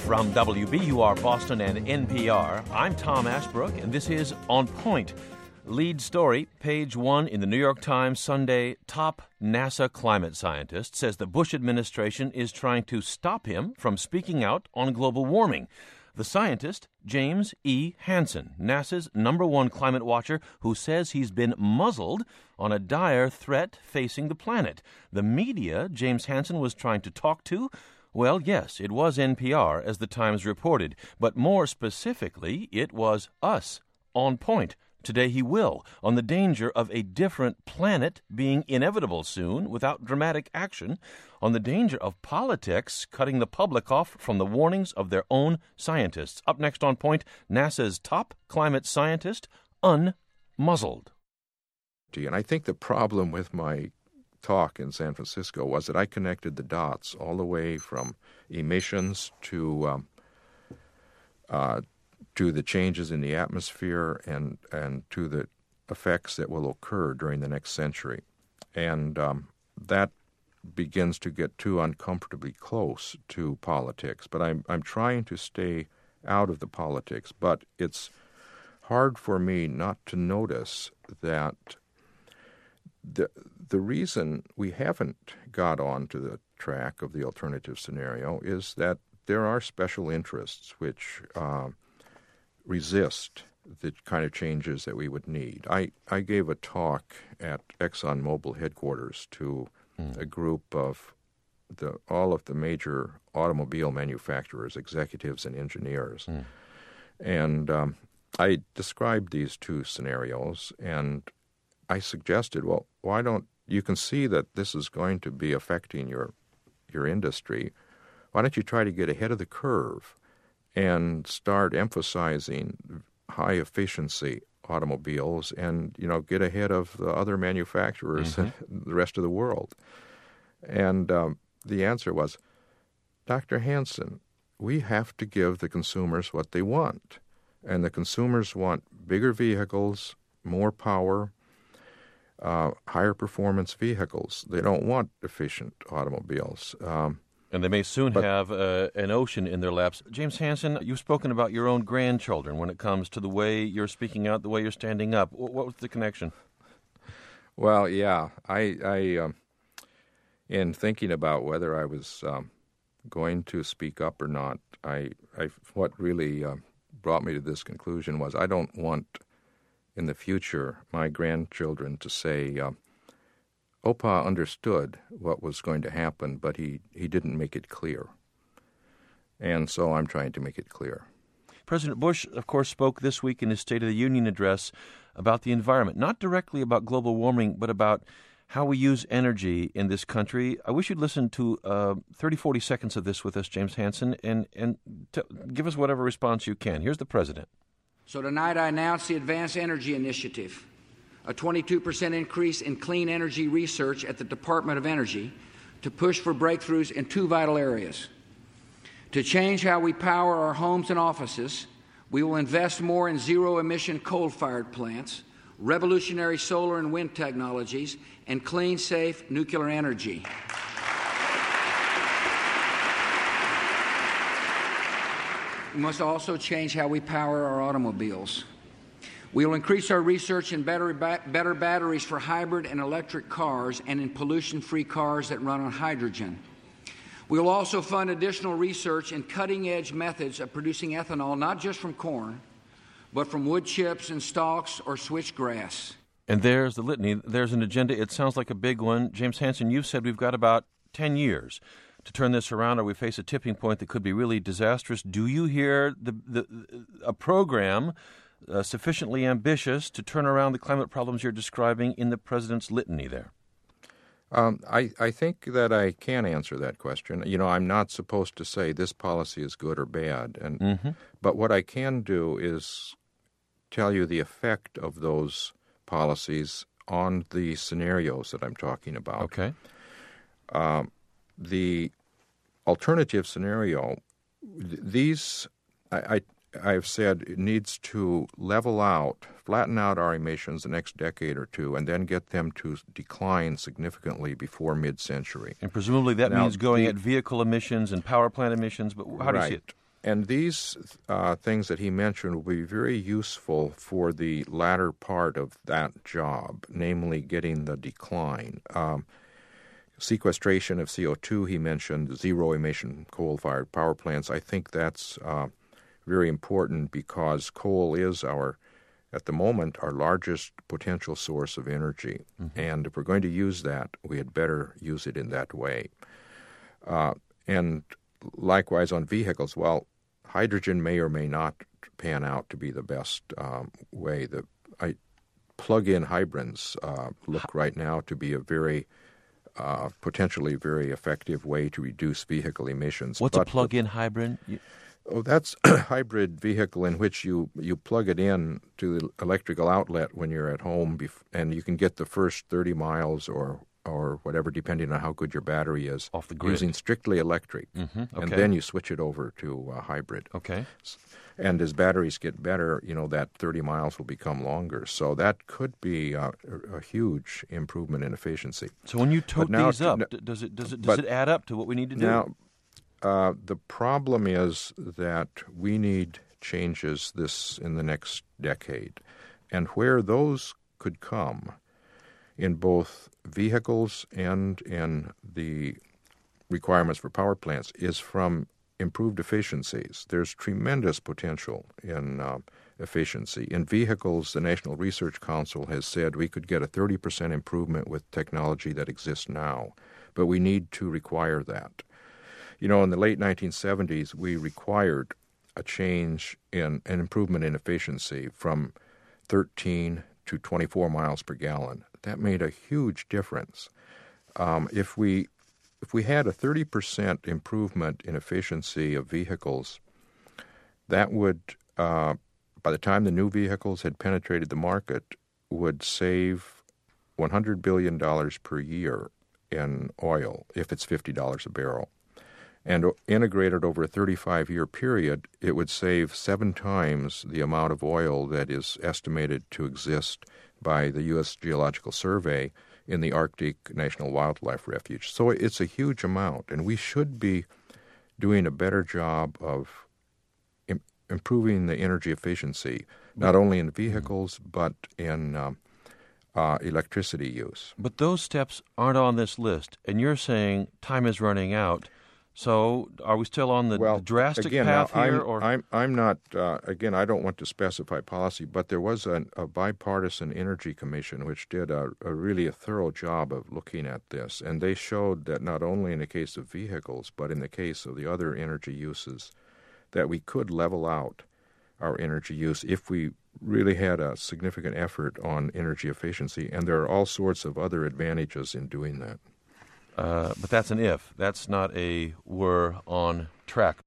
From WBUR Boston and NPR, I'm Tom Ashbrook, and this is On Point. Lead story, page 1 in the New York Times Sunday, top NASA climate scientist says the Bush administration is trying to stop him from speaking out on global warming. The scientist, James E. Hansen, NASA's #1 climate watcher, who says he's been muzzled on a dire threat facing the planet. The media James Hansen was trying to talk to? Well, yes, it was NPR, as the Times reported, but more specifically, it was us, On Point. Today he will, on the danger of a different planet being inevitable soon without dramatic action, on the danger of politics cutting the public off from the warnings of their own scientists. Up next on Point, NASA's top climate scientist, unmuzzled. And I think the problem with my talk in San Francisco was that I connected the dots all the way from emissions to the changes in the atmosphere and to the effects that will occur during the next century. And that begins to get too uncomfortably close to politics. But I'm trying to stay out of the politics. But it's hard for me not to notice that the reason we haven't got onto the track of the alternative scenario is that there are special interests which resist the kind of changes that we would need. I gave a talk at ExxonMobil headquarters to a group of all of the major automobile manufacturers, executives and engineers. And I described these two scenarios, and I suggested, well, why don't you can see that this is going to be affecting your industry. Why don't you try to get ahead of the curve and start emphasizing high-efficiency automobiles and, get ahead of the other manufacturers and the rest of the world? And the answer was, Dr. Hansen, we have to give the consumers what they want. And the consumers want bigger vehicles, more power, higher performance vehicles. They don't want efficient automobiles. And they may soon have an ocean in their laps. James Hansen, you've spoken about your own grandchildren when it comes to the way you're speaking out, the way you're standing up. What was the connection? Well, yeah. I in thinking about whether I was going to speak up or not, what really brought me to this conclusion was I don't want in the future my grandchildren to say, Opa understood what was going to happen, but he didn't make it clear. And so I'm trying to make it clear. President Bush, of course, spoke this week in his State of the Union address about the environment, not directly about global warming, but about how we use energy in this country. I wish you'd listen to 30, 40 seconds of this with us, James Hansen, and give us whatever response you can. Here's the president. So tonight I announce the Advanced Energy Initiative, a 22% increase in clean energy research at the Department of Energy to push for breakthroughs in two vital areas. To change how we power our homes and offices, we will invest more in zero-emission coal-fired plants, revolutionary solar and wind technologies, and clean, safe nuclear energy. We must also change how we power our automobiles. We will increase our research in better batteries for hybrid and electric cars and in pollution-free cars that run on hydrogen. We will also fund additional research in cutting-edge methods of producing ethanol, not just from corn, but from wood chips and stalks or switchgrass. And there's the litany. There's an agenda. It sounds like a big one. James Hansen, you've said we've got about 10 years to turn this around, or we face a tipping point that could be really disastrous. Do you hear a program sufficiently ambitious to turn around the climate problems you're describing in the president's litany there? I think that I can answer that question. I'm not supposed to say this policy is good or bad, but what I can do is tell you the effect of those policies on the scenarios that I'm talking about. Okay. The alternative scenario, I've said it needs to level out, flatten out our emissions the next decade or two, and then get them to decline significantly before mid-century. And presumably that means going at vehicle emissions and power plant emissions, but how do you see it? And these things that he mentioned will be very useful for the latter part of that job, namely getting the decline. Sequestration of CO2, he mentioned, zero-emission coal-fired power plants. I think that's very important because coal is at the moment, our largest potential source of energy. Mm-hmm. And if we're going to use that, we had better use it in that way. And likewise on vehicles, well, hydrogen may or may not pan out to be the best way. Plug-in hybrids look right now to be a very potentially very effective way to reduce vehicle emissions. What's a plug-in hybrid? That's a hybrid vehicle in which you plug it in to the electrical outlet when you're at home, and you can get the first 30 miles or whatever, depending on how good your battery is, off the grid, using strictly electric. Mm-hmm. Okay. And then you switch it over to hybrid. Okay. And as batteries get better, that 30 miles will become longer. So that could be a huge improvement in efficiency. So when you tote these up, does it add up to what we need to do? Now, the problem is that we need changes in the next decade. And where those could come in both vehicles and in the requirements for power plants is from improved efficiencies. There's tremendous potential in efficiency. In vehicles, the National Research Council has said we could get a 30% improvement with technology that exists now, but we need to require that. In the late 1970s, we required a change in an improvement in efficiency from 13 to 24 miles per gallon. That made a huge difference. If we had a 30% improvement in efficiency of vehicles, that would, by the time the new vehicles had penetrated the market, would save $100 billion per year in oil if it's $50 a barrel. And integrated over a 35-year period, it would save 7 times the amount of oil that is estimated to exist by the U.S. Geological Survey in the Arctic National Wildlife Refuge. So it's a huge amount, and we should be doing a better job of improving the energy efficiency, not only in vehicles, but in electricity use. But those steps aren't on this list, and you're saying time is running out. So are we still on the drastic path here? I'm not, again, I don't want to specify policy, but there was a bipartisan energy commission which did a really thorough job of looking at this. And they showed that not only in the case of vehicles, but in the case of the other energy uses, that we could level out our energy use if we really had a significant effort on energy efficiency. And there are all sorts of other advantages in doing that. But that's an if. That's not a we're on track.